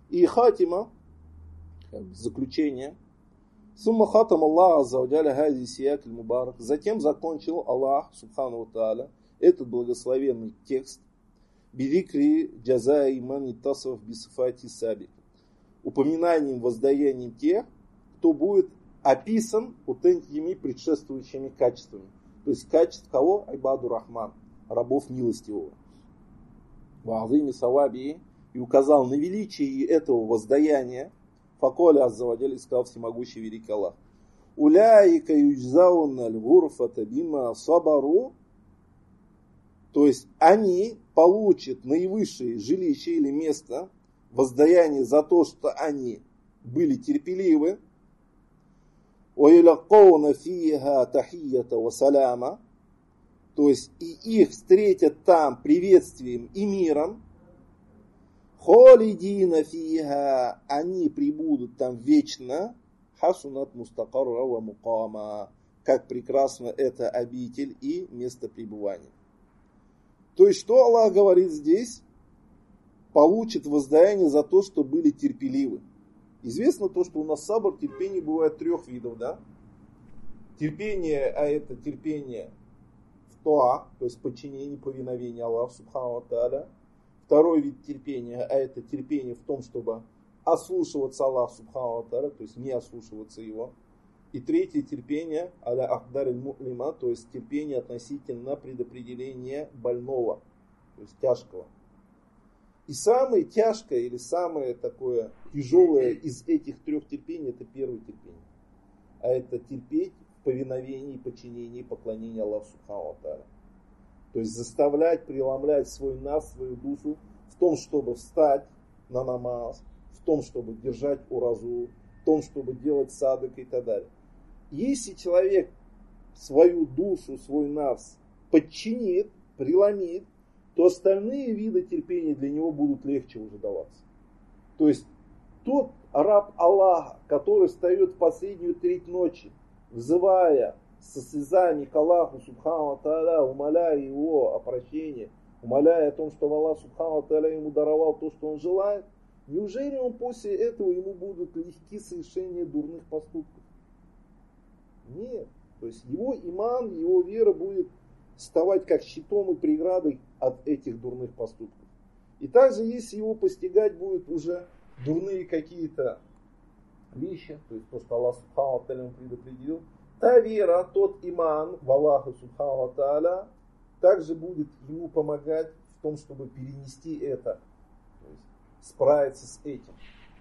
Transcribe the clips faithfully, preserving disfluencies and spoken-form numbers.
И хатима, заключение. Сумма хатам Аллах азза ва джалля хази сияк аль-мубарак. Затем закончил Аллах, субхану ва тааля, этот благословенный текст. Бидикри джазаи ман иттасаф бисифати саби. Упоминанием, воздаянием тех, кто будет описан вот этими предшествующими качествами. То есть качеств кого? Айбаду Рахман, рабов милостивого. Ва'азими саваби, и указал на величие этого воздаяния. Факоля азза ва джалля, сказал всемогущий великий Аллах. Уляика юджзауна аль-гурфата бима сабару. То есть они получат наивысшее жилище или место, воздаяние за то, что они были терпеливы. وَيُلَقَّوْنَ فِيهَا تَحِيَّةً وَسَلَامًا. То есть и их встретят там приветствием и миром. خَالِدِينَ فِيهَا. Они прибудут там вечно. حَسُنَتْ مُسْتَقَرًّا وَمُقَامًا. Как прекрасно это обитель и место пребывания. То есть, что Аллах говорит здесь? Получит воздаяние за то, что были терпеливы. Известно то, что у нас сабр, терпение бывает трех видов, да? Терпение, а это терпение в тоа, то есть подчинение, повиновение Аллаху субхану ва тааля. Второй вид терпения, а это терпение в том, чтобы ослушиваться Аллаху субхану ва тааля, то есть не ослушиваться его. И третье терпение, аля ахдар аль-му'лима, то есть терпение относительно предопределения больного, то есть тяжкого. И самое тяжкое или самое такое тяжелое из этих трех терпений, это первое терпение. А это терпеть в повиновении, подчинении, поклонении Аллаху субхану ва тааля. То есть заставлять, преломлять свой нафс, свою душу в том, чтобы встать на намаз, в том, чтобы держать уразу, в том, чтобы делать садык и так далее. Если человек свою душу, свой нафс подчинит, преломит, то остальные виды терпения для него будут легче уже даваться. То есть тот раб Аллаха, который встает в последнюю треть ночи, взывая со слезами к Аллаху субхану ва тааля, умоляя его о прощении, умоляя о том, что Аллах субхану ва тааля ему даровал то, что он желает, неужели он после этого ему будут легки совершения дурных поступков? Нет. То есть его иман, его вера будет вставать как щитом и преградой от этих дурных поступков. И также, если его постигать будут уже дурные какие-то вещи, то есть то, что Аллах субхану ва тааля предопределил, та вера, тот иман в Аллаха субхану ва тааля также будет ему помогать в том, чтобы перенести это, то есть справиться с этим.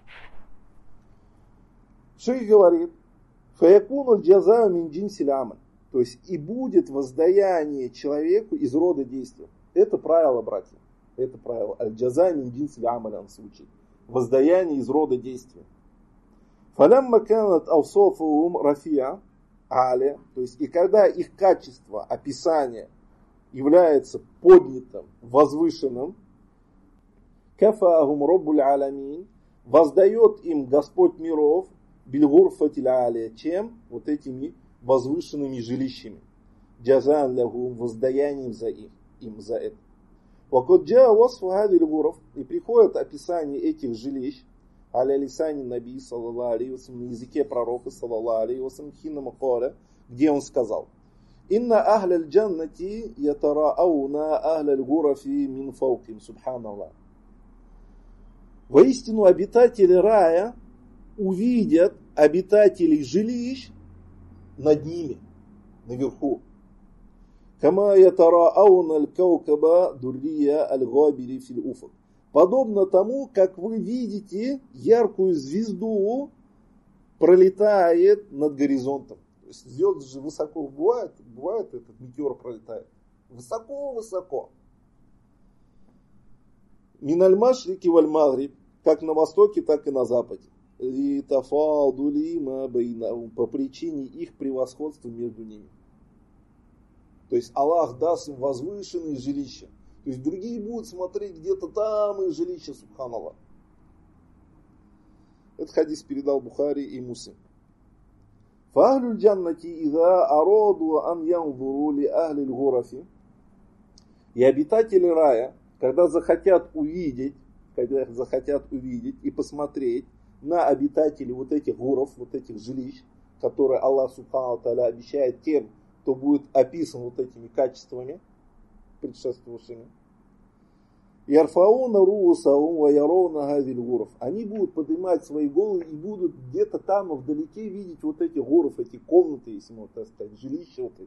Шейх говорит, фаякуну джазау мин джинсиль амаль. То есть и будет воздаяние человеку из рода действия. Это правило, братья. Это правило. Аль-джаза мин джинсиль амаль, он звучит. Воздаяние из рода действия. Фалямма канат авсофуум рафия аля. То есть и когда их качество, описание является поднятым, возвышенным, кафаахум роббуль аламин. Воздает им Господь миров бильгурфатиль аля. Чем? Вот этими возвышенными жилищами. Джазан лягум, воздаянием за их, им за это. Вакоджа васфу хадиль гуров, и приходит описание этих жилищ, аля лисани наби, саллаллаху алейхи вассалям, на языке пророка, саллаллаху алейхи вассалям, хинна макаля, где он сказал, инна ахляль джаннати ятарауна ахляль гурафи мин фауким, субханаллах. Воистину обитатели рая увидят обитателей жилищ над ними, наверху. Кама ятарауна аль-каукаба дуррия аль-габири фил уфак. Подобно тому, как вы видите яркую звезду пролетает над горизонтом. То есть звезды же высоко бывает, бывает этот метеор пролетает. Высоко-высоко. Миналь машрики валь магриб, как на востоке, так и на западе. По причине их превосходства между ними. То есть Аллах даст им возвышенные жилища. То есть другие будут смотреть где-то там их жилища, субханаллах. Этот хадис передал Бухари и Муслим. Фахлюль джаннати иза ароду ан янзуру ли ахлиль гурафи. И обитатели рая, когда захотят увидеть когда захотят увидеть и посмотреть на обитателей вот этих гуров, вот этих жилищ, которые Аллах Субхану Тааля обещает тем, кто будет описан вот этими качествами предшествовавшими. Ярфауна руусаум ва яроуна газиль гуров. Они будут поднимать свои головы и будут где-то там вдалеке видеть вот эти гуров, эти комнаты, если можно так сказать, жилища вот эти.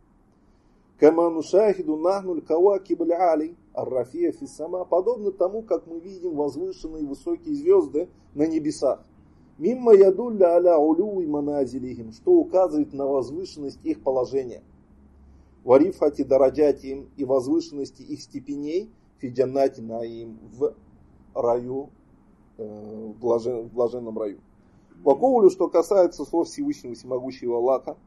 Кама нушахиду нахнуль кавакиб аль-али ар-рафия фис-сама. Подобно тому, как мы видим возвышенные высокие звезды на небесах. Мимма ядулля аля улюи маназилихим, что указывает на возвышенность их положения. Варифати дараджатим, и возвышенности их степеней фи джаннати наим, в раю, э, в, блажен, в блаженном раю. Вакоулю, что касается слов Всевышнего Всемогущего Аллаха,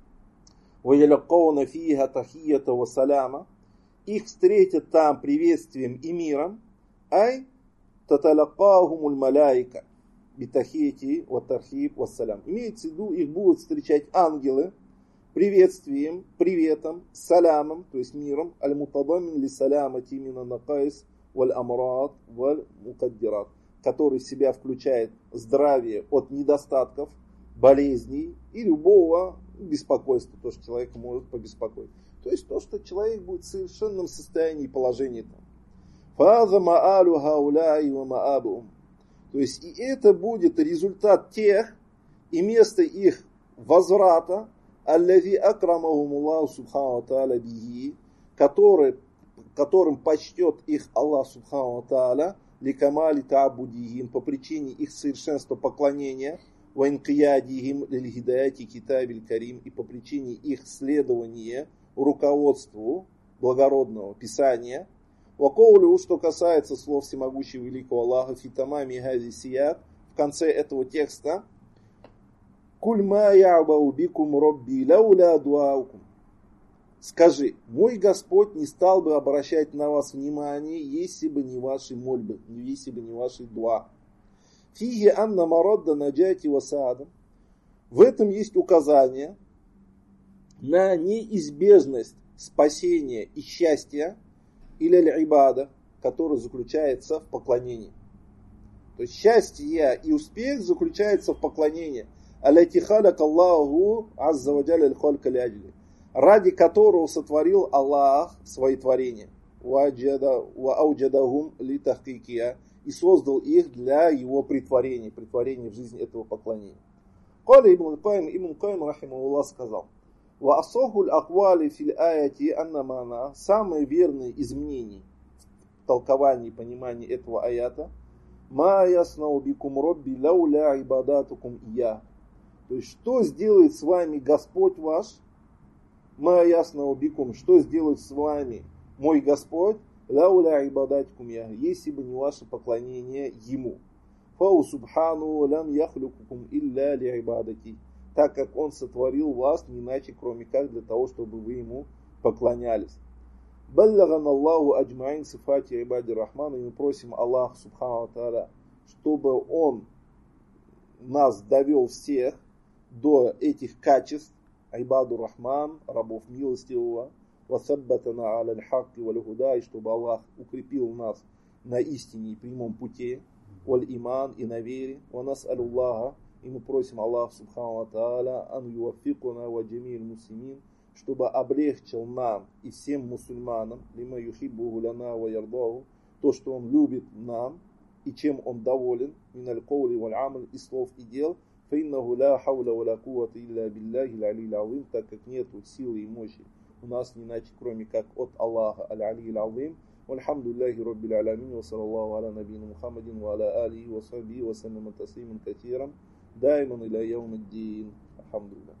ваялякауна фиха тахията ва саляма, их встретят там приветствием и миром, ай таталякахумуль маляйка битахияти ва тархиб ва салям. Имеется в виду, их будут встречать ангелы приветствием, приветом, салямом, то есть миром, аль-мутадамин ли салямати мина накайс валь амрат валь мукаддират, который в себя включает здравие от недостатков, болезней и любого беспокойства, то, что человек может побеспокоить. То есть то, что человек будет в совершенном состоянии и положении там. Фаза маалю хауляи ва маабум. То есть и это будет результат тех и место их возврата, аллази акрамахумуллаху субхану ва тааля бихи, который, которым почтет их Аллах субхану ва тааля ликамали таабудихим, по причине их совершенства поклонения, ва инкиядихим лильхидаяти китабиль карим, и по причине их следования руководству благородного писания. Вакоулю, что касается слов всемогущего великого Аллаха, фитамами хази сият, в конце этого текста, куль ма я'бау бикум робби лауля дуаукум. Скажи, мой Господь не стал бы обращать на вас внимание, если бы не ваши мольбы, если бы не ваши дуа. Фиги анна марадда наджати васаада. В этом есть указание на неизбежность спасения и счастья или аль-ибада, который заключается в поклонении. То есть счастье и успех заключается в поклонении. Аллати халак Аллаху азза ва джалля аль-халька ли-аджли, ради которого сотворил Аллах свои творения. Ва ауджадахум ли тахкикия, и создал их для его притворения, притворения в жизнь этого поклонения. Каля ибн Кайм, ибн Кайм рахимахуллах сказал: Ва асохуль аквали фил аяти аннамана, самые верные из мнений в толковании и понимании этого аята, ма яснау бикум робби лауля ибадатукум ия. То есть, что сделает с вами Господь ваш, ма яснау бикум, что сделает с вами мой Господь, лауля ибадатукум ия, если бы не ваше поклонение Ему. Фау субхану лам яхлюкукум илля ли ибадати, так как Он сотворил вас не иначе, кроме как для того, чтобы вы Ему поклонялись. Баллаган Аллаху аджмаин сифати ибади рахмана, и мы просим Аллах субхану тааля, чтобы Он нас довел всех до этих качеств, айбаду рахман, рабов милостивого, васаббатана аля аль-хакки валь-худа, и чтобы Аллах укрепил нас на истине и прямом пути, валь-иман, и на вере, ва нас'алюллаха, и мы просим Аллах субхану тааля ан юаффикуна ва джамиль муслимин, чтобы облегчил нам и всем мусульманам, лима юхиббуху лана ва ярдаху, то, что Он любит нам и чем Он доволен, миналь каули валь амаль, и слов и дел, фаиннаху ла хауля ва ла куввата илля биллахи аль-алий аль-азим, так как нет силы и мощи у нас не иначе, кроме как от Аллаха аль-алий аль-азим. Вальхамдулиллахи раббил алямин, ва саллаллаху аля набийна Мухаммадин ва аля алихи ва сахбихи ва саллама таслиман катиран дайман иля яумиддин. Алхамдулиллах.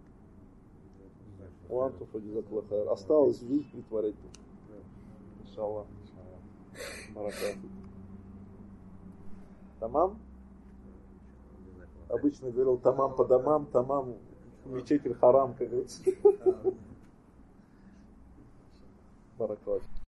Уанту фаджазакаллах хайр. Осталось жить, притворять. Иншаллах. Баракату. Тамам? Обычно говорил тамам по домам, тамам мечеть аль-харам, как говорится. Баракату.